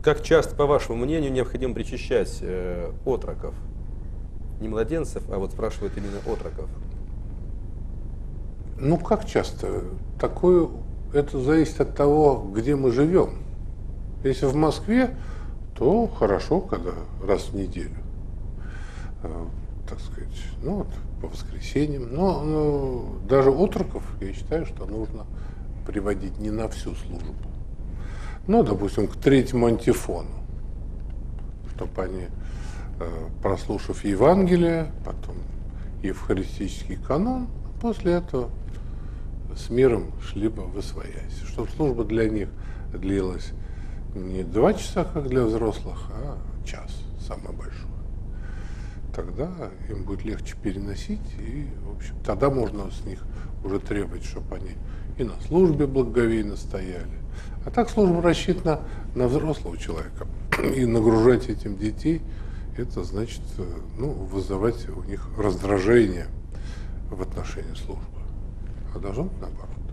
Как часто, по вашему мнению, необходимо причащать отроков? Не младенцев, а вот спрашивают именно отроков. Ну, как часто? Такое, это зависит от того, где мы живем. Если в Москве, то хорошо, когда раз в неделю, так сказать, ну вот по воскресеньям. Но даже отроков, я считаю, что нужно приводить не на всю службу. Ну, допустим, к третьему антифону, чтобы они, прослушав Евангелие, потом евхаристический канон, после этого с миром шли бы восвоясь. Чтобы служба для них длилась не 2 часа, как для взрослых, а час, самый большой. Тогда им будет легче переносить, и, в общем, тогда можно с них уже требовать, чтобы они и на службе благоговейно стояли. А так служба рассчитана на взрослого человека. И нагружать этим детей, это значит, ну, вызывать у них раздражение в отношении службы. А должно быть наоборот.